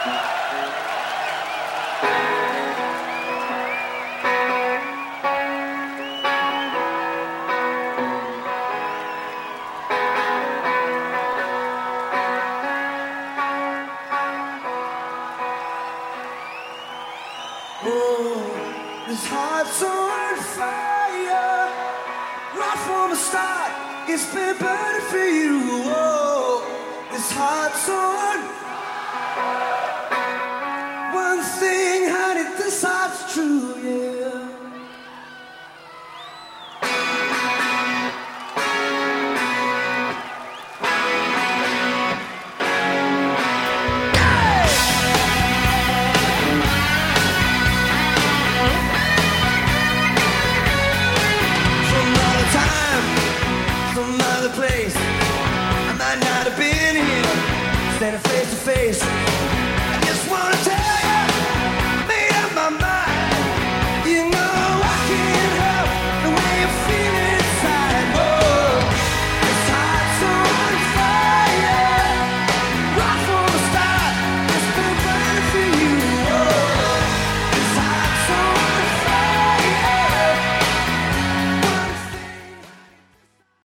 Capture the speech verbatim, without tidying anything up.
This heart's on fire, right from the start. It's been burning for you. Oh, this heart's on. One thing, honey, this heart's true.